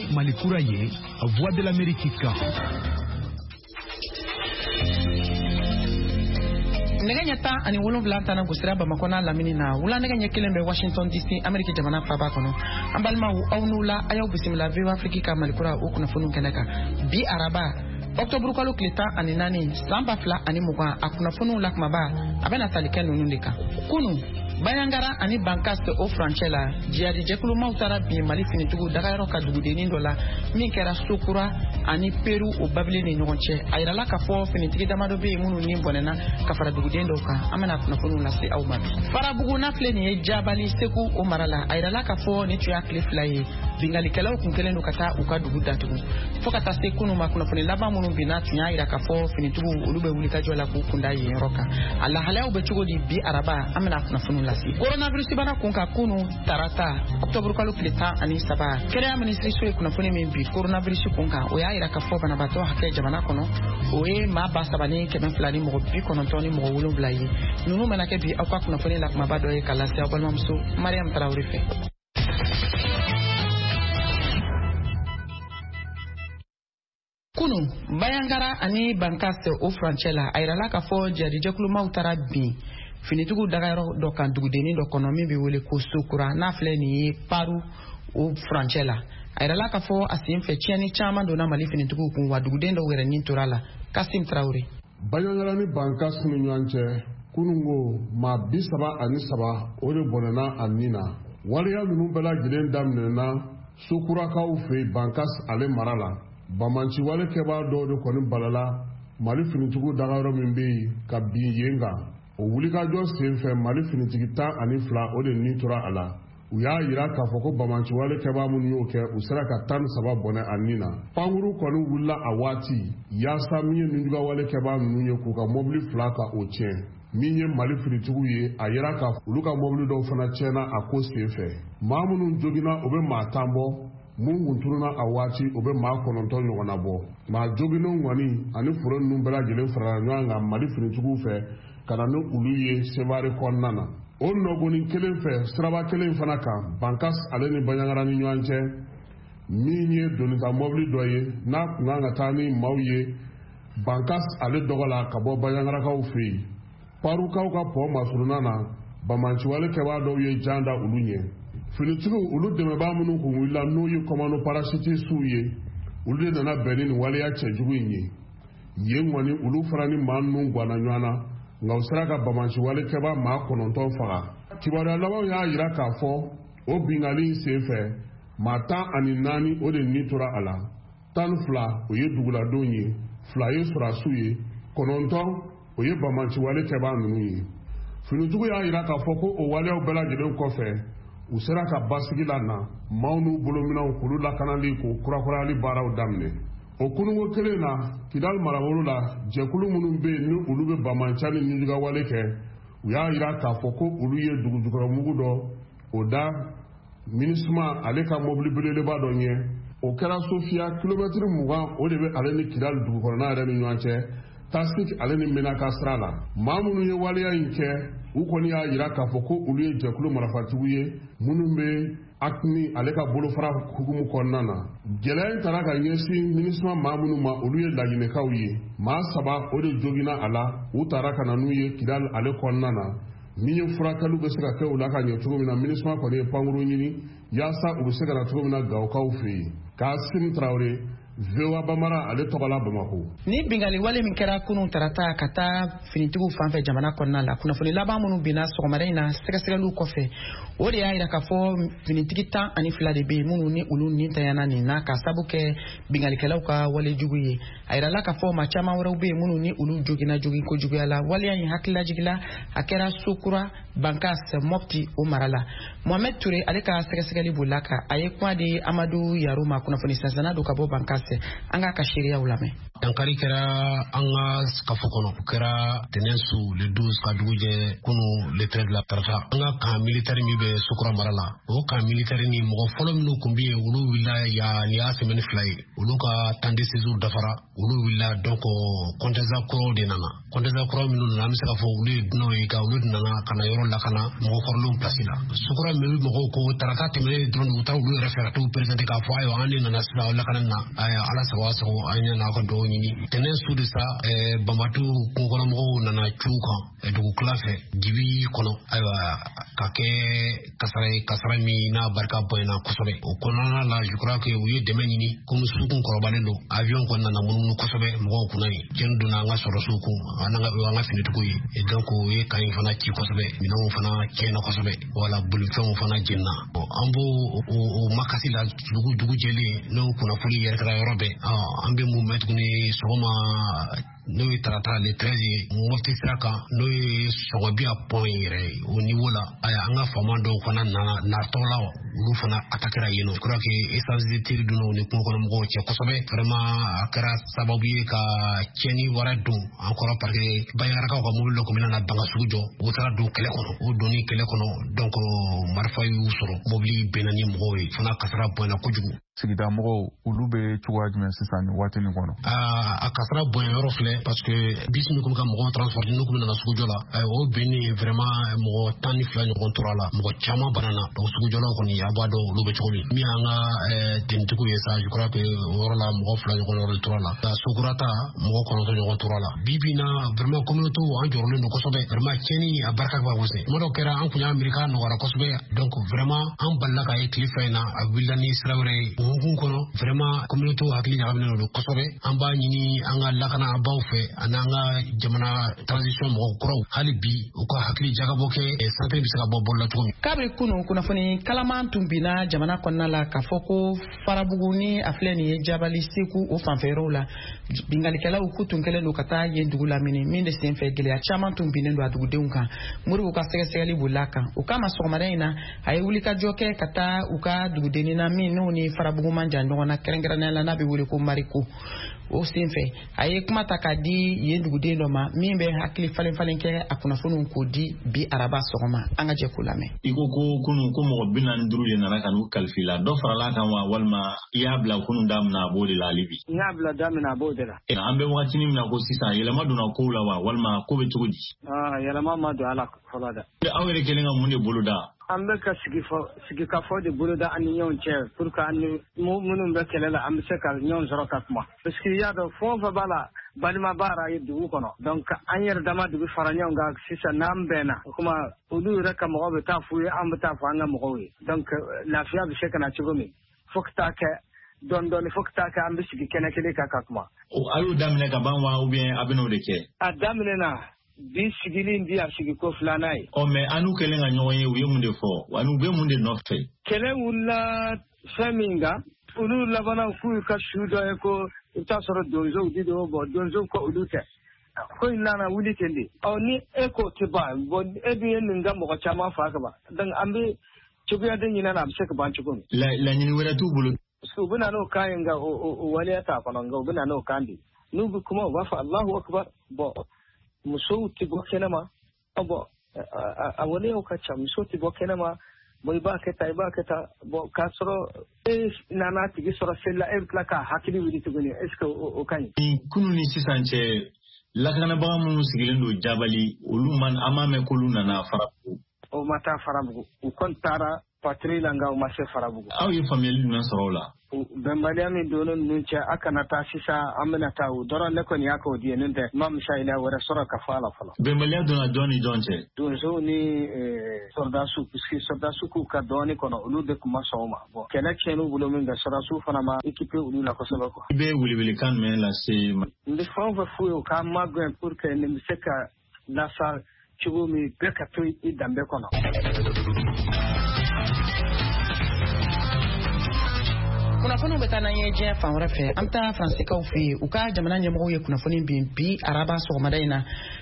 Malikura ye, Voix de l'Amérique kan. Nega ta ani wolonvla tana gusira bamakona lamini na wula nega nyekelen be Washington DC America jamana faba kono ambalma wu awnula ayaw bisimila ve Afrika ka Malikura o kuna funu keneka bi araba Octobre kalo kleta ani nani samba fla ani muga akuna funu lakmaba abena taliken nundika kunu Bayangara ani bankaste o franchela jiadi jekulu mautara bi mali finitugu dagayro ka dugudeni dola min kera sukura ani Peru o babile ni nyonche ayirala ka fo finitigi damado be munu ni bonena ka fara dugudeni doka amana kuna funu lasi au mabi farabugu na fle ni jabali seku o marala ayirala ka fo ni tuya kleflaye bingali kala kunkele no kata uka dugudatugu fokata sekunu makuna funu laba munu binatu nya ayira ka fo finitugu ulube wulika jola ku kundaye roka Allah hala ubechugo di bi araba amana kuna funu coronavirus bana kunka kunu tarata October kalo kleta ani saba kere ministry so kuna fune min bi coronavirus kunka o ya ira ka fo bana bato hakɛ jamana kono o e ma ba sabani kɛmɛ filani mɔgɔ bi kɔnɔntɔn ni mɔgɔ wolonwula ye nunu mana kɛ bi aw ka kuna fune la kuma ba dɔ ye kala se aw balimamuso Mariam Traoré fɛ kunu Bayangara ani bankaste o franchela ayirala ka fo jadi jekulu mautara bi finitugu dagayro do kan dugudeni do kono mi be wele ko sukura na fle ni paru o franchela ayirala ka fo asim fe tieni chama do na mali finitugu kun wa duguden do were ni turala Kasim Traoré Bayangara ni bankas ni nyanche kunungo ma bisaba ani saba o de bonana anina waliya nunu bela gilen damnena sukura ka u fe bankas ale marala bamanchi wale keba do de koni balala mali finitugu dagayro min be ka bi yenga o wulika jɔ senfɛ mali finitigi 12 o de ni tora a la u y'a yira k'a fɔ ko bamanci wale kɛbaa minnu y'o kɛ u sera ka 13 bɔnɛ a nin na pankuru kɔni wulila a waati yaasa min ye ninjuga wale kɛbaa ninnu ye k'u ka mobili 2 ka o tiɲɛ min ye mali finitigiw ye a yira ka olu ka mobili dɔw fana tiɲɛna a ko senfɛ maa minnu jogina o bɛ maa 10 bɔ mun kunturuna a waati o bɛ maa 9 ɲɔgɔnna bɔ maa joginenw kɔni ani foro ninnu bɛɛ lajɛlen farala ɲɔgɔn kan mali finitigiw fɛ kana ni ulu ye Sevari kɔnɔna na o nɔgɔnin kelen fɛ siraba kelen fana kan bankas ale ni Bayangara ni ɲɔgɔn cɛ min ye donita mobili dɔ ye n'a kun kan ka taa ni maaw ye bankas ale dɔgɔ la ka bɔ Bayangarakaw fɛ yen parukaw ka pɔ masuruna na bamanciwale kɛbaa dɔw ye jan da olu ɲɛ finitigiw olu dɛmɛbaa minnu kun wulila n'o ye kɔmano parasitisiw ye olu de nana bɛn ni nin waleya cɛjugu in ye yen kɔni olu fana ni maa ninnu ganna ɲɔgɔn na nka u sera ka bamanci wale kɛba maa 9 faga kibaruya labanw y'a yira k'a fɔ o bingali in senfɛ maa 14 o de ni tora a la 12 o ye duguladenw ye 2 ye surasiw ye 9 o ye bamanci wale kɛba ninnu ye finitigiw y'a yira k'a fɔ ko o waleyaw bɛɛ lajɛlen kɔfɛ u sera ka basigi la na maaw n'u bolominɛw k'olu lakanali k'o kurakurayali baaraw daminɛ o kunungo kelen na Kidal marabolo la jɛkulu minnu bɛ yen ni olu bɛ bamanca ni ninjuga wale kɛ u y'a yira k'a fɔ ko olu ye dugujukɔrɔmugu dɔ o da MINUSMA ale ka mobili belebeleba dɔ ɲɛ o kɛra Sofia kilomɛtiri 20 o de bɛ ale ni Kidal dugukɔrɔna yɛrɛ ni ɲɔgɔn cɛ Tasik ale ni Menaka sira la maa minnu ye waleya in kɛ u kɔni y'a yira k'a fɔ ko olu ye jɛkulu marafatigiw ye minnu bɛ Akni ale ka bolofara hukumu kɔnɔna na gɛlɛya in taara ka ɲɛsin MINUSMA maa minnu ma olu ye laginɛkaw ye maa 3 o de jogina a la u taara ka na n'u ye Kidal ale kɔnɔna na min ye furakɛliw bɛ se ka kɛ u la ka ɲɛ cogo min na MINUSMA kɔni ye pankuru ɲini yaasa u bɛ se ka na cogo min na Gawokaw fɛ yen Kasim Traoré VOA Bamara ale tɔgɔla Bamako ni bingali wale min kɛra kunun tarata ka taa finitigiw fanfɛ jamana kɔnɔna la kunnafoni laban minnu binna sɔgɔmada in na sɛgɛsɛgɛliw kɔfɛ o de y'a yira k'a fɔ finitigi 12 de bɛ yen minnu ni olu ni tanyana nin na ka sabu kɛ bingalikɛlaw ka wale jugu ye a yirala k'a fɔ maa caman wɛrɛw bɛ yen minnu ni olu jogina jogi kojuguya la waleya in hakililajigila a kɛra Sokura Bankas Mopti o mara la Mohamed Touré ale ka sɛgɛsɛgɛli b'o la ka a ye kuma di Amadu Yaro ma kunnafoni sansana do ka bɔ Bankas an ka sariyaw lamɛn dankari kɛra an ka kafo kɔnɔ o kɛra tɛnɛnsu le 12 ka dugu jɛ kunu le 13 la tarata an ka kan militaire min bɛ Sokura mara la o kan militaire ni mɔgɔ fɔlɔ minnu kun bɛ yen olu wulila ni y'a semaine 2 ye olu ka temps de séjour dafara olu wulila donc contingent kuraw de nana contingent kuraw minnu nana an bɛ se ka fɔ olu ye dunanw ye olu nana ka na yɔrɔ lakana mɔgɔ kɔrɔlenw place la Sokura min mɔgɔw ko tarata tɛmɛnen dɔrɔn u taara olu yɛrɛ fɛ ka t'u présenter k'a fɔ ayiwa an de nana sisan o lakana na ala sago an ɲɛna aw ka dugawu ɲini tɛnɛn su de sa Banbatu kungokɔnɔmɔgɔw nana cu kan dugu tila fɛ dibi kɔnɔ ayiwa ka kɛ kasara min n'a barika bonyana kosɛbɛ o kɔnɔna la je crois que u ye dɛmɛ ɲini komi su kun kɔrɔbalen don avion kɔni nana munumunu kosɛbɛ mɔgɔw kunna yen jɛni donna an ka sɔrɔsiw kun an ka finitigiw ye et donc o ye kan in fana ci kosɛbɛ minɛnw fana tiɲɛna kosɛbɛ wala bolifɛnw fana jenina an b'o o makasi la dugu jɛlen n'o kunnafoni yɛrɛkɛra yɔrɔ bɛɛ an bɛ mun mɛn tuguni sɔgɔma n'o ye tarata le 13 ye Mopti sira kan n'o ye Sɔgɔbiya pont yɛrɛ ye au niveau la an ka faama dɔw fana natɔ la olu fana attaquera yen nɔ je crois que essence de tir dunnaw ni kungokɔnɔmɔgɔw cɛ kosɛbɛ vraiment a kɛra sababu ye ka tiɲɛni wɛrɛ don an kɔrɔ parce que Baɲaŋarakaw ka mobile dɔ kun bɛna na banga sugu jɔ u taara don kɛlɛ kɔnɔ o donni kɛlɛ kɔnɔ donc marifa y'u sɔrɔ mobili bɛnna ni mɔgɔw ye fana kasara bonyana kojugu sigida mɔgɔw olu bɛ cogoya jumɛn sisan ni waati nin kɔnɔ a kasara bonya yɔrɔ filɛ parce que bis min kun bɛ ka mɔgɔw transporter n'u kun bɛ na sugujɔ la o bɛnnen vraiment mɔgɔ 12 ɲɔgɔn tora la mɔgɔ caman banana donc sugujɔlaw kɔni a b'a dɔn olu bɛ cogo min min an ka tenitigiw ye sa je crois que o yɔrɔ la mɔgɔ 2 ɲɔgɔn yɔrɔ de tora la Sokura ta mɔgɔ 9 ɲɔgɔn tora la bi na vraiment communauté an jɔrɔlen don kosɛbɛ vraiment tiɲɛni a barika ka bon tuma dɔw kɛra an kun y'a miiri k'a nɔgɔyara kosɛbɛ donc vraiment an balila ka ye tile fɛn in na a wulila ni sira wɛrɛ ye hukumu kɔnɔ vraiment communauté hakili ɲagaminen don kosɛbɛ an b'a ɲini an ka lakana baw fɛ ani an ka jamana transition mɔgɔ kuraw hali bi u ka hakili jagabɔ kɛ santé bɛ se ka bɔ bolola cogo min kabiri kunu kunnafoni kalaman tun binna jamana kɔnɔna la k'a fɔ ko Farabugu ni a filɛ nin ye Jabali Seku o fanfɛyɔrɔw la bingalikɛlaw k'u tun kɛlen don ka taa yen dugu lamini min de senfɛ gɛlɛya caman tun binnen don a dugudenw kan Moribo ka sɛgɛsɛgɛli bolila kan o kama sɔgɔmada in na a ye wulikajɔ kɛ ka taa u ka dugudennin na min n'u ni Farabugu man jan ɲɔgɔn na kɛrɛnkɛrɛnnenya la n'a bɛ wele ko Mariko o senfɛ a ye kuma ta k'a di yen duguden dɔ ma min bɛ hakili falen kɛ a kunnafoniw k'o di bi araba sɔgɔma an ka jɛ k'o lamɛn. I ko kunu ko mɔgɔ 45 de nana ka n'u kalifi la dɔ farala kan wa walima i y'a bila kunu da min na a b'o de la hali bi. N y'a bila da min na a b'o de la. An bɛ wagati min na ko sisan yɛlɛma donna kow la wa walima ko bɛ cogo di. Yɛlɛma ma don a la fɔlɔ dɛ. Aw yɛrɛ kɛlen ka mun de bolo da. An bɛ ka sigikafɔ de bolo da an ni ɲɔgɔn cɛ pour que an ni minnu bɛ kɛlɛ la an bɛ se ka ɲɔgɔn sɔrɔ ka kuma parce que i y'a dɔn fɛn o fɛn b'a la balima baara ye dugu kɔnɔ donc an yɛrɛ dama de bɛ fara ɲɔgɔn kan sisan n'an bɛnna o kuma olu yɛrɛ ka mɔgɔw bɛ taa f'u ye an bɛ taa fɔ an ka mɔgɔw ye donc lafiya bɛ se ka na cogo min fo ka taa kɛ dɔɔni fo ka taa kɛ an bɛ sigi kɛnɛ kelen kan ka kuma. A y'o daminɛ ka ban wa ou bien a bɛ n'o de kɛ. A daminɛna. Bi sigili di a sigi ko filanan ye. Mais anu kɛlen ka ɲɔgɔn ye u ye mun de fɔ wa u bɛ mun de nɔfɛ. Kɛlɛ wulila fɛn min kan olu labanna k'u ka su dɔ ye ko i bɛ taa sɔrɔ donsow di dɔw bɔ donsow ko olu tɛ ko in nana wuli ten de ni e ko tɛ ban e dun ye nin ka mɔgɔ caman fa ka ban donc an bɛ cogoya de ɲinin na a bɛ se ka ban cogo min. Laɲini wɛrɛ t'u bolo. Parce que u bɛ na n'o kan ye nka o waleya t'a kɔnɔ nka u bɛ na n'o kan de n'u bɛ kuma u b'a fɔ Alahu Akibar musow tɛ bɔ kɛnɛma a waleyaw ka ca musow tɛ bɔ kɛnɛma i b'a kɛ tan k'a sɔrɔ e nana tigi sɔrɔ seli la e bɛ tila k'a hakili wuli tuguni est ce que o ka ɲi. Kunun ni sisan cɛ lakanabaga minnu sigilen don Jabali olu an m'a mɛn k'olu nana Farabugu. O ma taa Farabugu u kɔni taara patrouille la nka u ma se Farabugu. Aw ye faamuyali jumɛn sɔrɔ o la. Bɛnbaliya min donna ninnu cɛ a kana taa sisan an bɛna taa o dɔrɔn ne kɔni y'a k'o di n'o tɛ ma misaliya wɛrɛ sɔrɔ ka fɔ a la fɔlɔ. Bɛnbaliya donna jɔn ni jɔn cɛ. Donsow ni sɔrdasiw puisque sɔrdasiw k'u ka dɔɔnin kɔnɔ olu de tun ma sɔn o ma kɛlɛ tiɲɛn'u bolo min kɛ sɔrdasiw fana ma équipé olu la kosɛbɛ quoi. I bɛ welewelekan jumɛn lase ma. N bɛ fɛn o fɛn f'u ye u k'a magɛn pour que nin bɛ se ka lasa cogo min bɛɛ ka to i danbe kɔnɔ. Kunnafoniw bɛ taa n'an ye diɲɛ fan wɛrɛ fɛ an bɛ taa Faransikaw fɛ yen u ka jamana ɲɛmɔgɔw ye kunnafoni bin bi araba sɔgɔmada in na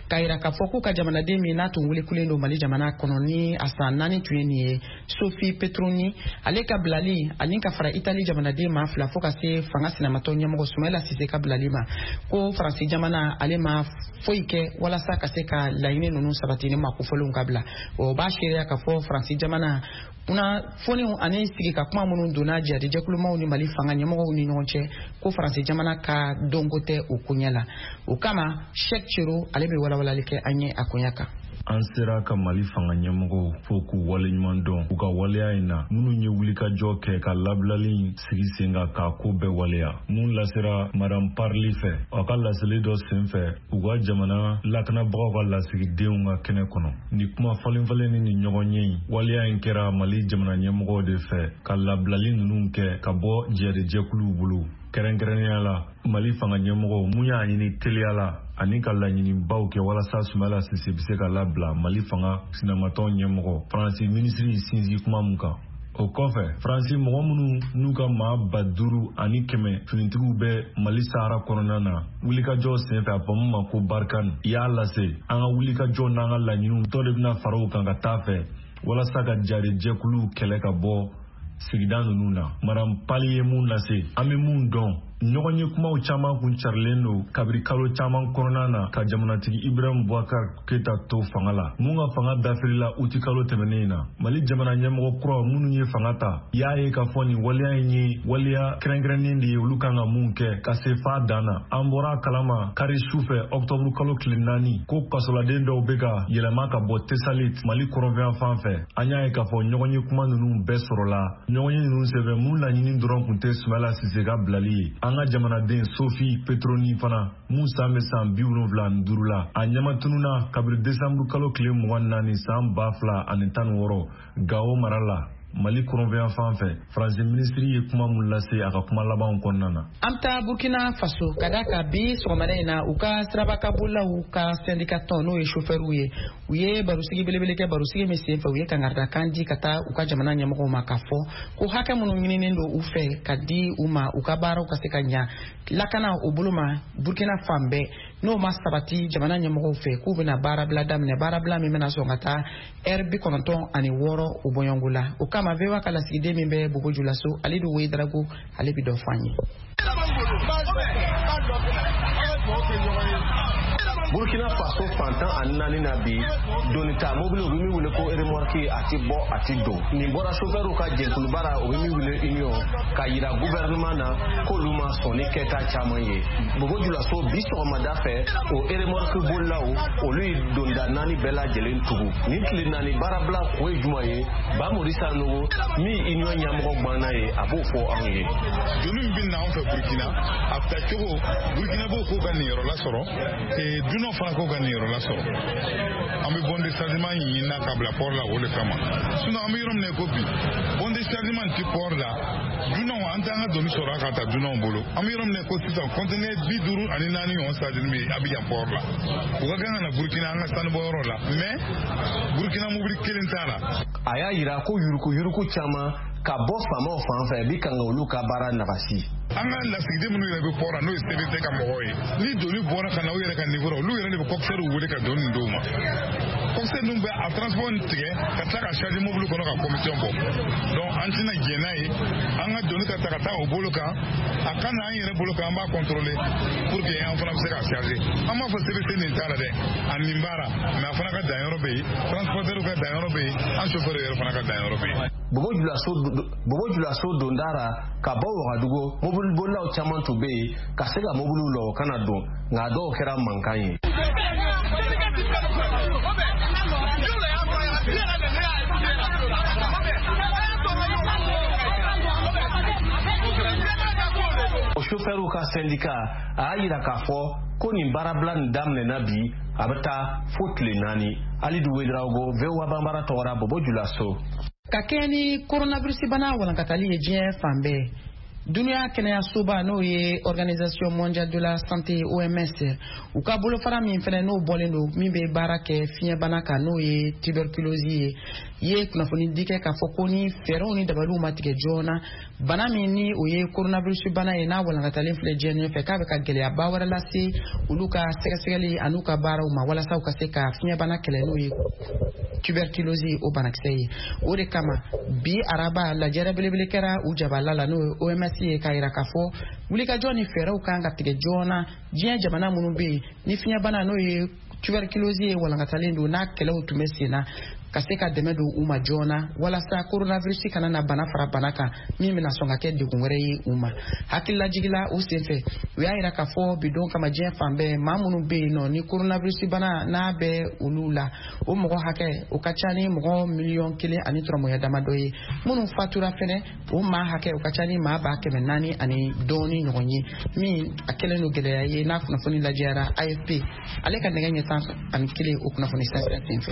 kaira ka foko ka jamanaden min n'a tun wele kulen do Mali jamana kɔnɔ ni a san 4 tun ye nin ye Sophie Petroni ale ka bilali ani ka fara Italie jamanaden ma fila fo ka se fanga sinamatɔ ɲɛmɔgɔ Soumaïla Cissé ka bilali ma ko Faransi jamana ale ma foyi kɛ walasa ka se ka laɲini ninnu sabati ni ma kofɔlenw ka bila o b'a seereya ka fɔ Faransi jamana una foniw ani sigi ka kuma minnu donna jɛkulumaw ni Mali fanga ɲɛmɔgɔw ni ɲɔgɔn cɛ ko Faransi jamana ka dɔnko tɛ o koɲɛ la o kama Cheikh Chiro ale bɛ walawalali kɛ an ye a koɲɛ kan. An sera ka Mali fanga ɲɛmɔgɔw fo k'u wale ɲuman dɔn u ka waleya in na minnu ye wulikajɔ kɛ ka labilali sigi sen kan k'a ko bɛɛ waleya mun lasera Madame Parli fɛ a ka laseli dɔ sen fɛ u ka jamana lakanabagaw ka lasigidenw ka kɛnɛ kɔnɔ ni kuma falen ni ɲɔgɔn ye waleya in kɛra Mali jamana ɲɛmɔgɔw de fɛ ka labilali ninnu kɛ ka bɔ jɛkuluw bolo kɛrɛnkɛrɛnnenya la Mali fanga ɲɛmɔgɔw mun y'a ɲini teliya la ani ka laɲinibaw kɛ walasa Soumaïla Cissé bɛ se ka labila Mali fanga sinamatɔ ɲɛmɔgɔ Faransi minisiri sinsin kuma mun kan o kɔfɛ Faransi mɔgɔ minnu n'u ka maa 500 ani 100 finitigiw bɛ Mali Sahara kɔnɔna na wulikajɔ senfɛ a bamu ma ko Barkhane y'a lase an ka wulikajɔ n'an ka laɲiniw tɔ de bɛna fara u kan ka taa fɛ walasa ka jɛkuluw kɛlɛ ka bɔ sigida ninnu na Madame Parli ye mun lase an bɛ mun dɔn ɲɔgɔn ye kumaw caman kun carilen do kabiri kalo caman kɔnɔna na ka jamanatigi Ibrahim Boubacar Keita to fanga la mun ka fanga dafirila uti kalo tɛmɛnen na Mali jamana ɲɛmɔgɔ kura minnu ye fanga ta y'a ye ka fɔ nin waleya in ye waleya kɛrɛnkɛrɛnnen de ye olu kan ka mun kɛ ka se f'a dan na an bɔra kalama kari sufɛ octobre kalo tile 4 ko kasoladen dɔw bɛ ka yɛlɛma ka bɔ Tesalit Mali kɔrɔnfɛn fan fɛ an y'a ye ka fɔ ɲɔgɔn ye kuma ninnu bɛɛ sɔrɔla ɲɔgɔn ye ninnu sɛbɛn mun laɲini dɔrɔn kun tɛ Soumaïla Cissé ka bilali ye an ka jamanaden Sophie Petroni fana mun san bɛ san 75 la a ɲɛmatununa kabiri décembre kalo tile 24 san 2016 Gao mara la Mali kɔrɔnfɛn fan fɛ Faransi minisiri ye kuma mun lase a ka kuma labanw kɔnɔna na. An taa Burkina Faso ka da ka bi sɔgɔmada in na u ka sirabakabolaw ka syndicat tɔn n'o ye chauffeur ye u ye barosigi belebele kɛ barosigi min sen fɛ u ye kangaridakan di ka taa u ka jamana ɲɛmɔgɔw ma k'a fɔ ko hakɛ minnu ɲininen don u fɛ ka di u ma u ka baaraw ka se ka ɲa lakana o bolo ma Burkina fan bɛɛ n'o ma sabati jamana ɲɛmɔgɔw fɛ k'u bɛna baarabila daminɛ baarabila min bɛna sɔn ka taa heure 96 o bɔɲɔngo la o kama VOA ka lasigiden min bɛ Bobo Julaso ale bɛ Woyi Darago ale bɛ dɔ fɔ an ye. Burkina Faso fantan ani naani na bi donita mobile o bɛ min wele ko remorque a ti bɔ a ti don nin bɔra chauffeur ka jɛnkulu baara o bɛ min wele union ka yira gouvernement na k'olu ma sɔn ni kɛta caman ye Bobo Julaso bi sɔgɔmada fɛ o remorque bolilaw olu ye donda naani bɛɛ lajɛlen tugu nin tile naani baarabila ko ye juma ye Bamori Sanogo min union ɲɛmɔgɔ gbanna ye a b'o fɔ anw ye. Joli min bɛ na anw fɛ Burkina a bɛ taa cogo Burkina b'o ko ka nin yɔrɔ la sɔrɔ dunanw fana ko ka nin yɔrɔ la sɔrɔ an bɛ bon déchargement ɲini na ka bila port la o de kama sinon an bɛ yɔrɔ min na ko bi bon déchargement ti port la dunanw an t'an ka doni sɔrɔ a ka taa dunanw bolo an bɛ yɔrɔ min na ko sisan conteneur 54 ɲɔgɔn chargement bɛ Abidjan port la u ka kan ka na Burkina an ka sanubɔ yɔrɔ la mais Burkina mobili kelen t'a la. A y'a yira ko yuruku caman ka bɔ faamaw fan fɛ bi kan olu ka baara nagasi. An ka lasigiden minnu yɛrɛ bɛ port la n'o ye CBT ka mɔgɔw ye ni doni bɔra ka na u yɛrɛ ka niveau la olu yɛrɛ de bɛ coxeur wele ka doni d'u ma coxeur ninnu bɛ a transport tigɛ ka tila ka charger mobile kɔnɔ ka commission bɔ donc an tɛna jɛn n'a ye an ka doni ka ta ka taa o bolo kan a ka na an yɛrɛ bolo kan an b'a contrôler pour que an fana bɛ se ka charger an b'a fɔ CBT nin t'a la dɛ a nin b'a la mais a fana ka danyɔrɔ bɛ yen transporteur ka danyɔrɔ bɛ yen an chauffeur yɛrɛ fana ka danyɔrɔ bɛ yen. Bobo Julaso dondara ka bɔ Wagadugu mobile bolilaw caman tun bɛ yen ka se ka mobile la o kana don nka dɔw kɛra mankan ye. O chauffeur ka syndicat a y'a yira k'a fɔ ko nin baarabila nin daminɛna bi a bɛ taa fo tile 4 Alidu Woyi Darago VOA Bambara tɔgɔra Bobo Julaso. Ka kɛ ni coronavirus bana walankatali ye diɲɛ fan bɛɛ Dunia kɛnɛya soba n'o ye Organisation mondiale de la santé OMS u ka bolofara min fɛnɛ n'o bɔlen don min bɛ baara kɛ fiɲɛbana kan n'o ye tuberculose ye kunnafoni di kɛ k'a fɔ ko ni fɛɛrɛw ni dabaliw ma tigɛ joona bana min ni o ye coronavirus bana ye n'a walankatalen filɛ diɲɛ ɲɛfɛ k'a bɛ ka gɛlɛyaba wɛrɛ lase olu ka sɛgɛsɛgɛli an'u ka baaraw ma walasa u ka se ka fiɲɛbana kɛlɛ n'o ye tuberculose o banakisɛ ye o de kama bi araba lajɛrɛ belebele kɛra u jabala la n'o ye OMS ye k'a yira k'a fɔ wulikajɔ ni fɛɛrɛw kan ka tigɛ joona diɲɛ jamana minnu bɛ yen ni fiɲɛbana n'o ye tuberculose ye walankatalen don n'a kɛlɛw tun bɛ sen na ka se ka dɛmɛ don u ma joona walasa coronavirus kana na bana fara bana kan min bɛna sɔn ka kɛ degun wɛrɛ ye u ma hakililajigila u senfɛ u y'a yira k'a fɔ bidon kama diɲɛ fan bɛɛ maa minnu bɛ yen nɔ ni coronavirus bana n'a bɛ olu la o mɔgɔ hakɛ o ka ca ni mɔgɔ 1,000,000 ani tɔrɔmɔya damadɔ ye minnu fatura fɛnɛ o maa hakɛ o ka ca ni maa 400 ani dɔɔni ɲɔgɔn ye min a kɛlen don gɛlɛya ye n'a kunnafoni lajɛra AFP ale ka nɛgɛ ɲɛ 11 o kunnafoni sɛnsɛn senfɛ.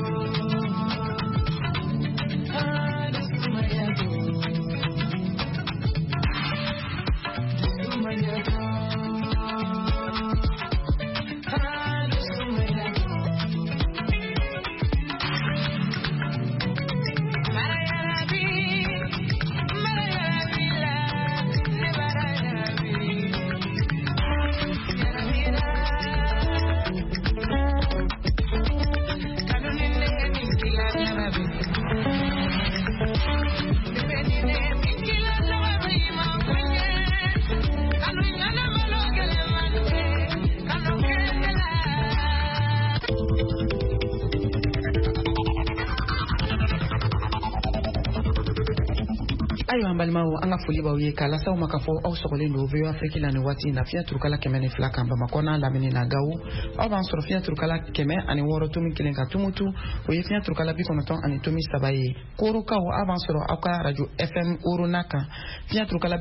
Ayo balimaw an ka foli b'aw ye k'a lasaw ma k'a fɔ aw sɔgɔlen don VOA Afrique la nin waati in na fiɲɛ turukala 102 kan Bamakɔ n'a lamini na Gawo aw b'an sɔrɔ fiɲɛ turukala 106.1 kan Tumutu o ye fiɲɛ turukala 93 ye Korokaw aw b'an sɔrɔ aw ka radio FM Orona kan fiɲɛ turukala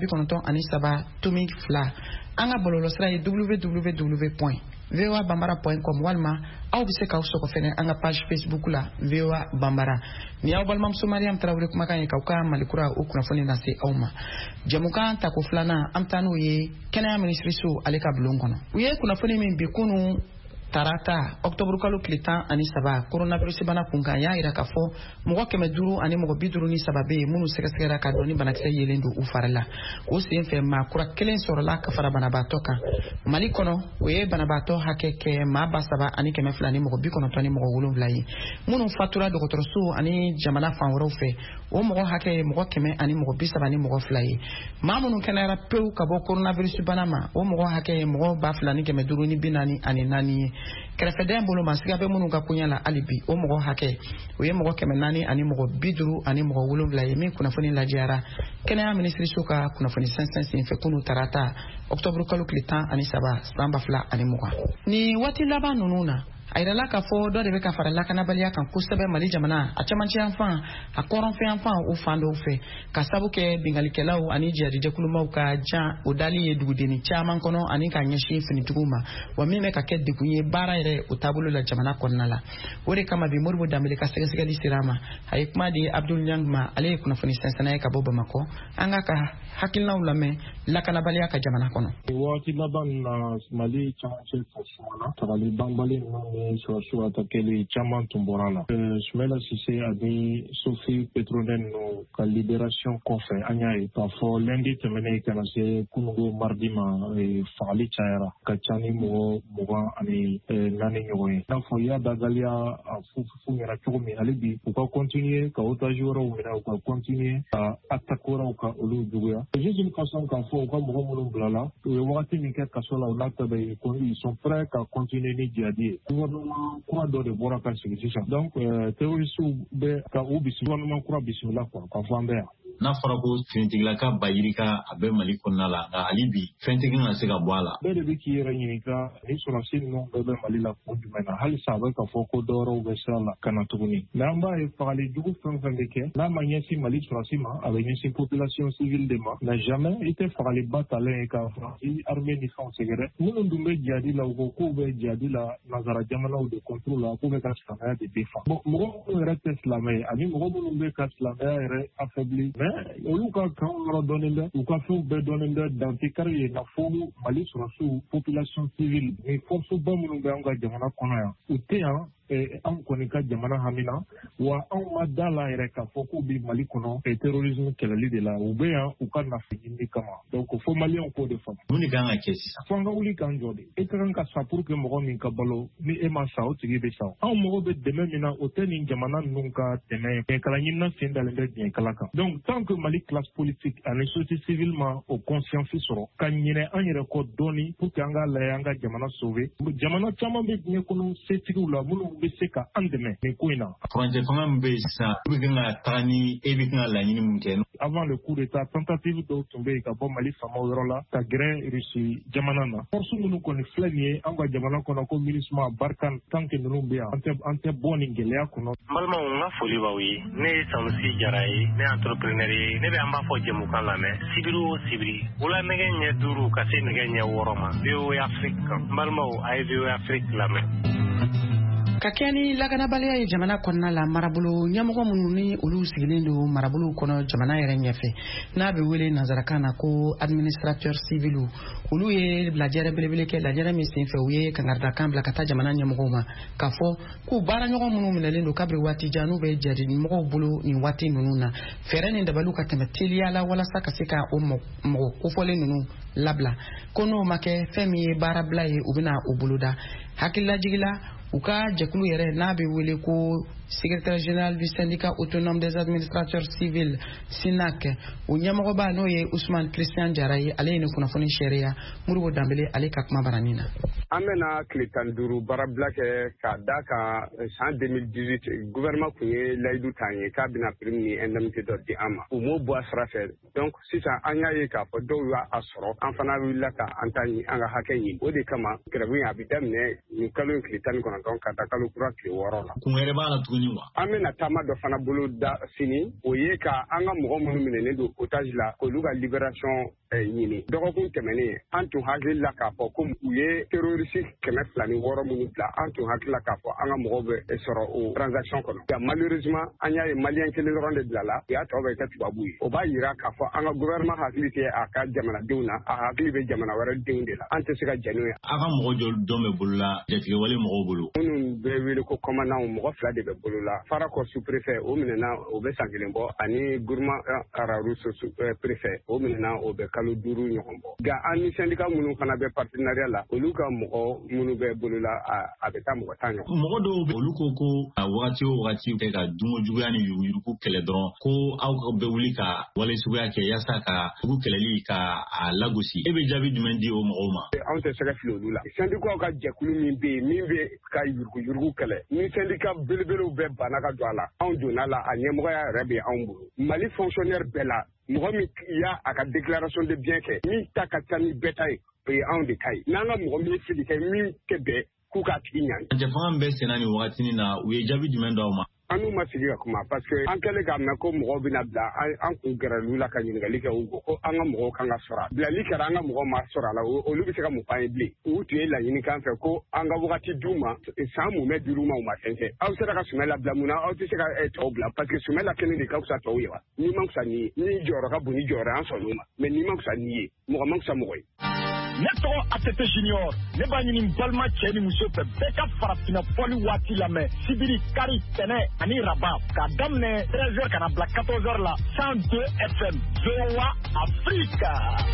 93.2 an ka bɔlɔlɔsira ye www.voabambara.com walima aw bɛ se k'aw sɔgɔ fɛnɛ an ka page Facebook la VOA Bambara ni aw balimamuso Mariam Tarawele kumakan ye k'aw ka malikura o kunnafoni lase aw ma jamukan tako filanan an bɛ taa n'o ye kɛnɛya minisiriso ale ka bulon kɔnɔ u ye kunnafoni min bi kunu tarata octobre kalo tile 13 coronavirus bana kunkan y'a yira k'a fɔ mɔgɔ 500 ani mɔgɔ 53 bɛ yen minnu sɛgɛsɛgɛra ka dɔn ni banakisɛ yelen don u fari la o sen fɛ maa kura kelen sɔrɔla ka fara banabaatɔ kan Mali kɔnɔ o ye banabaatɔ hakɛ kɛ maa 7,000 ani 200 ni mɔgɔ 90 ni mɔgɔ 7 ye minnu fatura dɔgɔtɔrɔso ani jamana fan wɛrɛw fɛ o mɔgɔ hakɛ ye mɔgɔ 100 ani mɔgɔ 30 ni mɔgɔ 2 ye maa minnu kɛnɛyara pewu ka bɔ coronavirus bana ma o mɔgɔ hakɛ ye mɔgɔ 2,544 ye kɛrɛfɛdɛn bolo masiga bɛ minnu ka kunya la hali bi o mɔgɔ hakɛ o ye mɔgɔ 400 ani mɔgɔ 50 ani mɔgɔ 7 ye min kunnafoni lajɛra kɛnɛya minisiriso ka kunnafoni sɛnsɛn senfɛ kunu tarata octobre kalo tile 13 san 2020 ni waati laban ninnu na a yirala k'a fɔ dɔ de bɛ ka fara lakanabaliya kan kosɛbɛ Mali jamana a cɛmancɛ yan fan a kɔrɔnfɛ yan fan o fan dɔw fɛ ka sabu kɛ bingalikɛlaw ani jihadijɛkulumaw ka jan o dali ye dugudenni caman kɔnɔ ani ka ɲɛsin finitigiw ma wa min bɛ ka kɛ degun ye baara yɛrɛ o taabolo la jamana kɔnɔna la o de kama bi Modibo Dambele ka sɛgɛsɛgɛli sera ma a ye kuma di Abdul Nyang ma ale ye kunnafoni sɛnsɛnna ye ka bɔ Bamakɔ an ka hakilinaw lamɛn lakanabaliya ka jamana kɔnɔ waati laban na Mali cɛmancɛ fɔsɔnna tabali banbali surasiw atakɛli caman tun bɔra la Sumala Sise ani Sophie Petronen no ka libération kɔfɛ an y'a ye k'a fɔ lundi tɛmɛnen kana se kunungo mardi ma fagali cayara ka ca ni mɔgɔ 24 ɲɔgɔn ye n'a fɔ i y'a dagaliya a fu ɲɛna cogo min hali bi u ka continuer ka otage wɛrɛw minɛ u ka continuer ka attaque wɛrɛw ka olu juguya juste ka sɔn k'a fɔ u ka mɔgɔ minnu bilala u ye wagati min kɛ kaso la u n'a ta bɛ ils sont prêts ka continuer ni jihadi ye kura dɔ de bɔra ka sigi sisan donc terrorisiw bɛ ka u gouvernement kura bisimila quoi ka fɔ an bɛ yan n'a fɔra ko finitigilaka bayirika a bɛ Mali kɔnɔna la nka hali bi fɛntigi ka se ka bɔ a la bɛɛ de bɛ k'i yɛrɛ ɲininka ni sɔrɔsi ninnu bɛɛ bɛ Mali la kun jumɛn na halisa a bɛ ka fɔ ko dɔwɛrɛw bɛ sira la ka na tuguni mais an b'a ye fagali jugu fɛn fɛn bɛ kɛ n'a ma ɲɛsin Mali sɔrɔsi ma a bɛ ɲɛsin population civile de ma mais jamais i tɛ fagali ba talen ye k'a fɔ i armée ni fɛnw sɛgɛrɛ minnu dun bɛ jihadi la u ko k'u bɛ jihadi la nanzara jamanaw de contrôle la k'u bɛ ka silamɛya de défend bon mɔgɔ minnu yɛrɛ tɛ silamɛ ye ani mɔgɔ minnu bɛ ka silamɛya yɛrɛ affaibli mais olu ka kan yɔrɔ dɔnnen bɛ u ka fɛnw bɛɛ dɔnnen bɛ dantekari ye na fo Mali sɔrɔsiw population civile ni forceba minnu bɛ an ka jamana kɔnɔ yan u tɛ yan anw kɔni ka jamana hamina wa anw ma da la yɛrɛ k'a fɔ k'u bɛ Mali kɔnɔ terrorisme kɛlɛli de la u bɛ yan u ka nafa ɲini kama donc fo maliyɛnw k'o de faamu. Mun de kan ka kɛ sisan? Fo an ka wuli k'an jɔ de e ka kan ka sa pour que mɔgɔ min ka balo ni e ma sa o tigi bɛ sa anw mɔgɔ bɛ dɛmɛ min na o tɛ nin jamana ninnu ka tɛmɛ bɛnkala ɲinina sen dalen bɛ bɛnkala kan donc tant que Mali classe politique ani société civile ma o conscience sɔrɔ ka ɲinɛ an yɛrɛ kɔ dɔɔni pour que an ka lajɛ an ka jamana sauver jamana caman bɛ diɲɛ kɔnɔ setigiw la minnu bɛ se ka an dɛmɛ nin ko in na. Furancɛ fanga min bɛ yen sisan u bɛ kan ka taga ni e bɛ kan ka laɲini mun kɛ. Avant le coup d'état tentative dɔw tun bɛ yen ka bɔ Mali faamaw yɔrɔ la ka gɛrɛ Russie jamana na force minnu kɔni filɛ nin ye an ka jamana kɔnɔ ko MINUSMA Barkhane tant que ninnu bɛ yan an tɛ bɔ nin gɛlɛya kɔnɔ. N balimaw n ka foli b'aw ye ne ye Sanusi Jara ye ne ye entrepreneur ye ne bɛ an b'a fɔ jɛmukan lamɛn sibiri o sibiri wula nɛgɛ ɲɛ 5 ka se nɛgɛ ɲɛ 6 ma VOA Afrique kan n balimaw a ye VOA Afrique lamɛn. Ka kɛ ni lakanabaliya ye jamana kɔnɔna la marabolo ɲɛmɔgɔ minnu ni olu sigilen don marabolo kɔnɔ jamana yɛrɛ ɲɛfɛ n'a bɛ wele nanzarakan na ko administrateur civil olu ye lajɛrɛ belebele kɛ lajɛrɛ min senfɛ u ye kangaridakan bila ka taa jamana ɲɛmɔgɔw ma k'a fɔ k'u baaraɲɔgɔn minnu minɛlen don kabiri waati jan n'u bɛ jadimɔgɔw bolo nin waati ninnu na fɛɛrɛ ni dabaliw ka tɛmɛ teliya la walasa ka se ka o mɔgɔ kofɔlen ninnu labila ko n'o ma kɛ fɛn min ye baarabila ye u bɛna o boloda hakililajigila u ka jɛkulu yɛrɛ n'a bɛ wele ko secrétaire général du syndicat autonome des administrateurs civils SYNAC o ɲɛmɔgɔba n'o ye Ousmane Christian Jara ye ale ye nin kunnafoni sariya Modibo Dambele ale ka kuma barani na. An bɛna tile 15 baarabila kɛ k'a da kan san 2018 gouvernement kun ye layidu ta ye k'a bɛna prime ni indemnité dɔ di an ma u m'o bɔ a sira fɛ donc sisan an y'a ye k'a fɔ dɔw y'a sɔrɔ an fana wulila ka an ta ɲini an ka hakɛ ɲini o de kama grève in a bɛ daminɛ nin kalo in tile 19 ka taa kalo kura tile 6 la. Kun wɛrɛ b'a la tuguni wa? An bɛna taama dɔ fana bolo da sini o ye ka an ka mɔgɔ minnu minɛnen don otage la k'olu ka libération ɲini dɔgɔkun tɛmɛnen an tun hakili la k'a fɔ ko u ye terroriste 206 minnu bila an tun hakili la k'a fɔ an ka mɔgɔw bɛ sɔrɔ o transaction kɔnɔ nka malheureusement an y'a ye maliyɛn kelen dɔrɔn de bila la u y'a tɔ bɛ kɛ tubabu ye o b'a yira k'a fɔ an ka gouvernement hakili tɛ a ka jamanadenw na a hakili bɛ jamana wɛrɛ denw de la an tɛ se ka jɛn n'o ye. A ka mɔgɔ jɔn bɛ bolo la jatigɛwale mɔgɔw bolo. Minnu bɛ wele ko commandant mɔgɔ 2 de bɛ bolo la Farakɔ sous-préfet o minɛna o bɛ san 1 bɔ ani Gourma Araru préfet o minɛna o bɛ kalo 5 ɲɔgɔn bɔ nka an ni syndicat minnu fana bɛ partenariat la olu ka mɔgɔ minnu bɛ bolo la a bɛ taa mɔgɔ 10 ɲɔgɔn. Mɔgɔ dɔw bɛ olu ko a wagati o wagati kɛ ka dungo juguya ni yuruguyurugu kɛlɛ dɔrɔn ko aw bɛ wuli ka wale suguya kɛ yaasa ka dugu kɛlɛli ka a lagosi e bɛ jaabi jumɛn di o mɔgɔw ma? Anw tɛ se ka fili olu la syndicat ka jɛkulu min bɛ yen min bɛ ka yuruguyurugu kɛlɛ ni syndicat belebelew bɛɛ banna ka don a la anw donna la a ɲɛmɔgɔya yɛrɛ bɛ anw bolo Mali fonctionnaire bɛɛ la mɔgɔ min y'a a ka déclaration de bien kɛ min ta ka ca ni bɛɛ ta ye o ye anw de ta ye n'an ka mɔgɔ min ye fili kɛ min tɛ bɛn k'u k'a tigi ɲangi. Jɛfanga min bɛ senna nin wagati na u ye jaabi jumɛn d'aw ma? An n'u ma sigi ka kuma parce que an kɛlen k'a mɛn ko mɔgɔw bɛna bila an kun gɛrɛl'u la ka ɲininkali kɛ u ko an ka mɔgɔw kan ka sɔrɔ bilali kɛra an ka mɔgɔw ma sɔrɔ a la olu bɛ se ka mun f'an ye bilen u tun ye laɲini kan fɛ ko an ka wagati d'u ma san munmɛ dir'u ma u ma fɛn kɛ aw sera ka sumɛ labila mun na aw tɛ se ka tɔw bila parce que sumɛ la kelen de ka fisa tɔw ye wa n'i ma fisa n'i ye ni jɔyɔrɔ ka bon ni jɔyɔrɔ an sɔn n'o ma mais n'i ma fisa n'i ye mɔgɔ ma fisa mɔgɔ ye. Ne tɔgɔ ATT Junior ne b'a ɲini balima cɛ ni muso fɛ bɛɛ ka farafinna fɔli waati lamɛn sibiri kari tɛnɛ ani raba k'a daminɛ 13h ka na bila 14h la 102 FM VOA Afrique.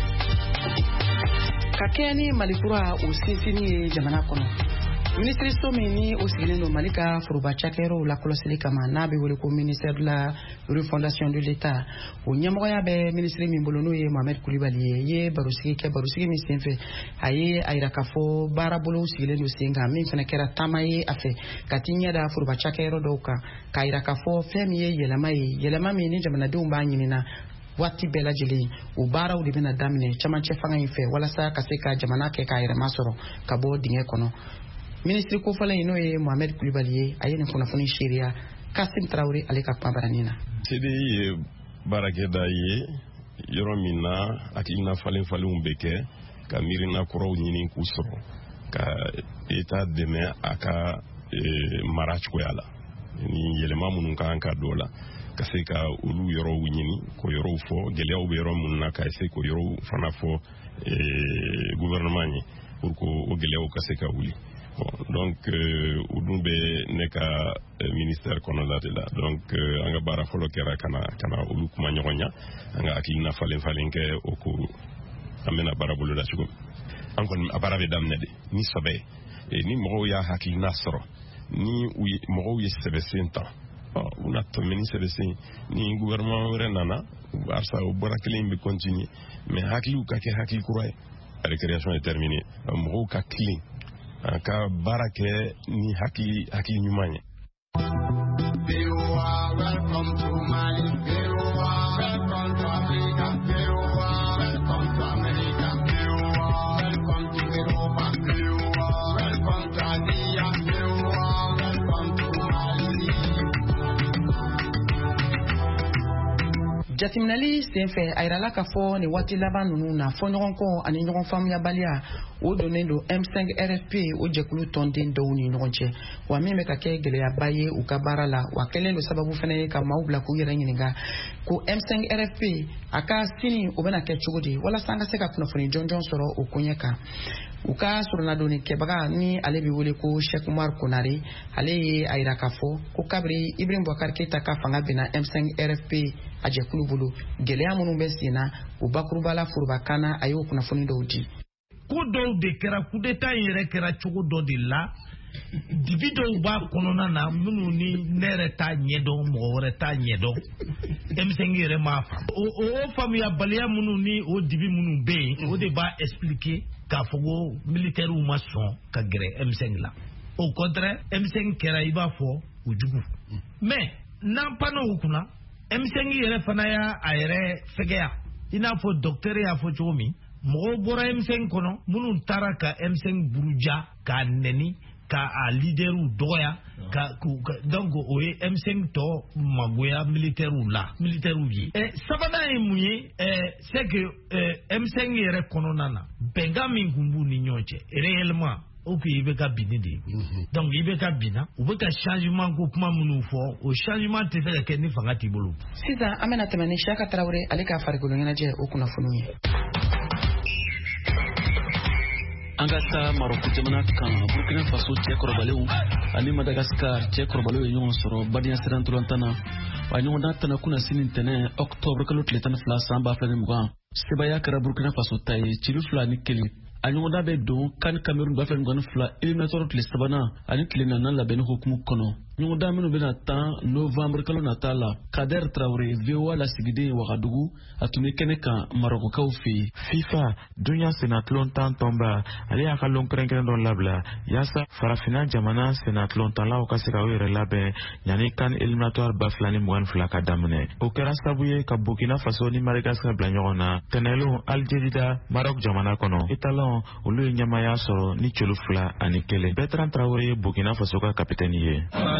Ka kɛ ni Malikura o sinsinni ye jamana kɔnɔ ministre so min ni o sigilen don Mali ka foroba cakɛyɔrɔw la kɔlɔsili kama n'a bɛ wele ko ministère de la refondation de l'État o ɲɛmɔgɔya bɛ ministre min bolo n'o ye Mohamed Kulibali ye barosigi min senfɛ a ye a yira k'a fɔ baarabolo sigilen don sen kan min fana kɛra taama ye a fɛ ka t'i ɲɛda foroba cakɛyɔrɔ dɔw kan k'a yira k'a fɔ fɛn min ye yɛlɛma min ni jamanadenw b'a ɲinina waati bɛɛ lajɛlen o baaraw de bɛna daminɛ camancɛ fanga in fɛ walasa ka se ka jamana kɛ k'a yɛrɛma sɔrɔ ka bɔ dingɛ kɔnɔ. Ministre kofɔlen n'o ye Mohamed Kulibali ye a ye nin kunnafoni seereya Kasim Traoré ale ka kuma barani na. CDI ye baarakɛda ye yɔrɔ min na hakilina falenfalenw bɛ kɛ ka miirina kuraw ɲini k'u sɔrɔ ka État dɛmɛ a ka mara cogoya la ni yɛlɛma minnu kan ka don la ka se ka olu yɔrɔw ɲini ko yɔrɔw fɔ gɛlɛyaw bɛ yɔrɔ minnu na ka se ko yɔrɔw fana fɔ gouvernement ye pour que o gɛlɛyaw ka se ka wuli. Bon, donc u dun bɛ ne ka ministère kɔnɔna de la, donc an ka baara fɔlɔ kɛra kana olu kuma ɲɔgɔn ɲa, an ka hakilina falen kɛ o ko an bɛna baara boloda cogo min. An kɔni a baara bɛ daminɛ de ni sɛbɛ ye, ni mɔgɔw y'a hakilina sɔrɔ, ni mɔgɔw ye sɛbɛsen ta, u na tɛmɛ ni sɛbɛsen ni gouvernement wɛrɛ nana, barisa o baara kelen bɛ continuer, mais hakiliw ka kɛ hakili kura ye. La récréation est terminée, mɔgɔw ka tilen ka baara kɛ ni hakili ɲuman ye. Welcome to Mali, welcome to Africa, welcome to America, welcome to Europa, welcome to Asia, welcome to Mali. Jateminɛli senfɛ a yirala k'a fɔ nin waati laban ninnu na fɔɲɔgɔnkɔ ani ɲɔgɔn faamuyabaliya o donnen don M5 RFP o jɛkulu tɔnden dɔw ni ɲɔgɔn cɛ, wa min bɛ ka kɛ gɛlɛyaba ye u ka baara la, wa kɛlen don sababu fana ye ka maaw bila k'u yɛrɛ ɲininka ko M5 RFP a ka sini o bɛna kɛ cogo di walasa an ka se ka kunnafoni jɔnjɔn sɔrɔ o koɲɛ kan. U ka surunadonni kɛbaga ni ale bɛ wele ko Sheikh Umar Konare, ale ye a yira k'a fɔ ko kabiri Ibrahim Boubacar Keita ka fanga bɛnna M5 RFP a jɛkulu bolo, gɛlɛya minnu bɛ sen na o bakurubala forobakana a y'o kunnafoni dɔw di. Ko dɔw de kɛra coup d'état yɛrɛ kɛra cogo dɔ de la, dibi dɔw b'a kɔnɔna na minnu ni ne yɛrɛ t'a ɲɛdɔn mɔgɔ wɛrɛ t'a ɲɛdɔn, M5 yɛrɛ m'a faamu. O faamuyabaliya minnu ni o dibi minnu bɛ yen, o de b'a expliquer k'a fɔ ko militaires ma sɔn ka gɛrɛ M5 la. Au contraire, M5 kɛra i b'a fɔ o jugu. Mais n'an panna o kunna, M5 yɛrɛ fana y'a a yɛrɛ fɛgɛya, i n'a fɔ docteur y'a fɔ cogo min, mɔgɔw bɔra M5 kɔnɔ minnu taara ka M5 buruja k'a nɛni ka a leaderw dɔgɔya, donc o ye M5 tɔ magoya militaires ye. Sabanan ye mun ye? C'est que M5 yɛrɛ kɔnɔna na bɛnkan min kun b'u ni ɲɔgɔn cɛ réellement o que i bɛ ka binni de ye. Donc i bɛ ka binna, u bɛ ka changement ko kuma minnu fɔ, o changement tɛ se ka kɛ ni fanga t'i bolo. Sisan an bɛna tɛmɛ ni Siyaka Tarawele ale ka farikolo ɲɛnajɛ o kunnafoniw ye. An ka taa Marɔku jamana kan, Burkina Faso cɛ kɔrɔbalenw ani Madagascar cɛ kɔrɔbalenw ye ɲɔgɔn sɔrɔ badenya sira ntolantan na, wa ɲɔgɔndan tɛnɛ kunna sini ntɛnɛn octobre kalo tile 12 san 2020 sebaya kɛra Burkina Faso ta ye cili 2 ni 1. A ɲɔgɔndan bɛ don CAN Cameroun 2022 éliminatoire tile 3 ani tile 4 labɛnni hukumu kɔnɔ. ɲɔgɔndan minnu bɛna 10 novembre kalo nata la, Kader Traoré VOA lasigiden Wagadugu a tun bɛ kɛnɛ kan Marɔkukaw fɛ yen. FIFA dunya senatlon tan tɔnba ale y'a ka lɔn kɛrɛnkɛrɛn dɔ labila yaasa farafina jamana senatlon tanlaw ka se ka u yɛrɛ labɛn yanni CAN éliminatoire 2022 ka daminɛ. O kɛra sababu ye ka Burkina Faso ni Madagascar bila ɲɔgɔn na tɛnɛlon Algerida Maroc jamana kɔnɔ. Italon olu ye ɲamaya sɔrɔ ni celu 2 ani 1. Bertrand Traoré ye Burkina Faso ka kapitɛni ye.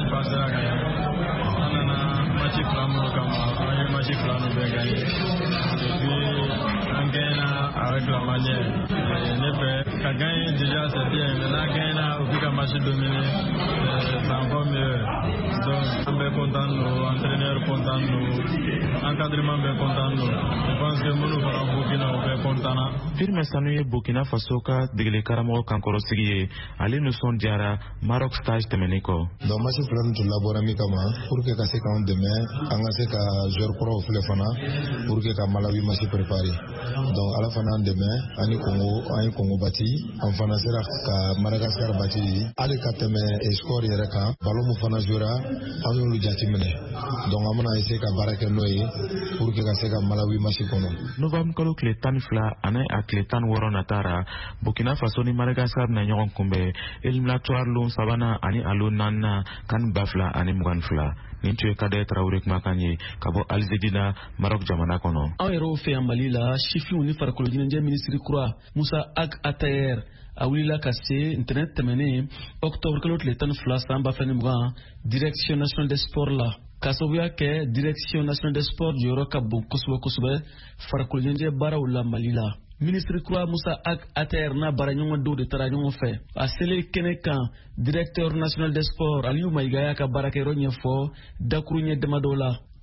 Avec la manière, quand gagner déjà c'est bien, maintenant gagner au plus qu'à match dominé, c'est encore mieux. Donc on est content, nous, entraîneur content, nous, encadrement bien content, nous. Je pense que nous allons Burkina on est content. Firme Sanu Burkina Faso ka degele karamɔgɔ kankɔrɔsigi ye ale nisɔndiyara Maroc stage tɛmɛnen kɔ. Donc match fila min tun labɔra min kama pour que ka se k'anw dɛmɛ an ka se ka joueur kɔrɔw filɛ fana pour que ka Malawi match préparer. Donc ala fana an dɛmɛ an ye Congo bati an fana sera ka Madagascar bati hali ka tɛmɛ score yɛrɛ kan balo min fana jouera an y'olu jateminɛ. Donc an bɛna essayer ka baara kɛ n'o ye pour que ka se ka Malawi match kɔnɔ. Novembre kalo tile 12 ani a tile 16 natara Burkina Faso ni Madagascar na ɲɔgɔn kunbɛn éliminatoire lon 3 ani a lon 4 CAN 2022. Nin tun ye Kader Traoré kumakan ye ka bɔ Algerida Maroc jamana kɔnɔ. Aw yɛrɛw fɛ yan Mali la sifinw ni farikolo ɲɛnajɛ minisiri kura Musa Ag Atayer a wulila ka se ntɛnɛn tɛmɛnen octobre kalo tile 12 san 2020 direction nationale des sports la. Ka sababuya kɛ direction nationale des sports jɔyɔrɔ ka bon kosɛbɛ farikolo ɲɛnajɛ baaraw la Mali la. Ministre kura Musa Ag Atayer n'a baaraɲɔgɔn dɔw de taara ɲɔgɔn fɛ. A selen kɛnɛ kan directeur national des sports Aliou Maïga y'a ka baarakɛyɔrɔ ɲɛfɔ dakuru ɲɛ damadɔ la.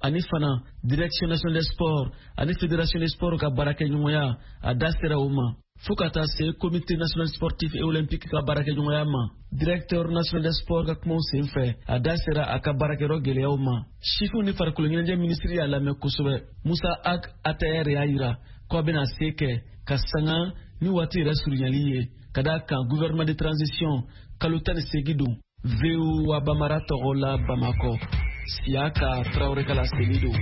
ani fana direction nationale des sports ani fédération des sports ka barake ɲɔgɔnya a da sera o ma fo ka taa se comité national sportif et olympique ka barake ɲɔgɔnya ma directeur national des sports ka kumaw sen fɛ a da sera a ka barakɛyɔrɔ gɛlɛyaw ma sifinw ni farikolo ɲɛnajɛ minisiri y'a lamɛn kosɛbɛ Musa Ag Atayɛrɛ y'a yira k'a bɛna se kɛ ka sanga ni waati yɛrɛ surunyali ye ka da kan gouvernement de transition kalo 18 don VOA Bamara tɔgɔ la Bamako Siaka Traoré kala seli don.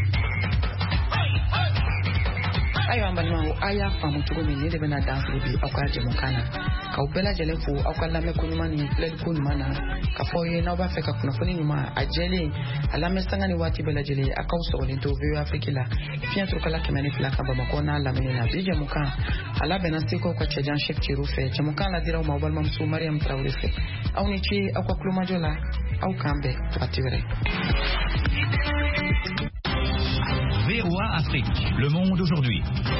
Ayo an balimaw a y'a faamu cogo min ne de bɛna dan siri bi aw ka jɛmukan na k'aw bɛɛ lajɛlen fo aw ka lamɛn ko ɲuman ni filɛli ko ɲuman na k'a fɔ aw ye n'aw b'a fɛ ka kunnafoni ɲuman a jɛlen a lamɛn sanga ni waati bɛɛ lajɛlen a k'aw sɔgɔlen to VOA Afrique la fiɲɛ turukala 102 kan Bamakɔ n'a lamini na bi jɛmukan a labɛnna Seko ka cɛjan Chef Thierry fɛ jɛmukan la dira aw ma aw balimamuso Mariam Traoré fɛ aw ni ce aw ka kulomajɔ la aw k'an bɛn waati wɛrɛ. VOA Afrique, le monde aujourd'hui.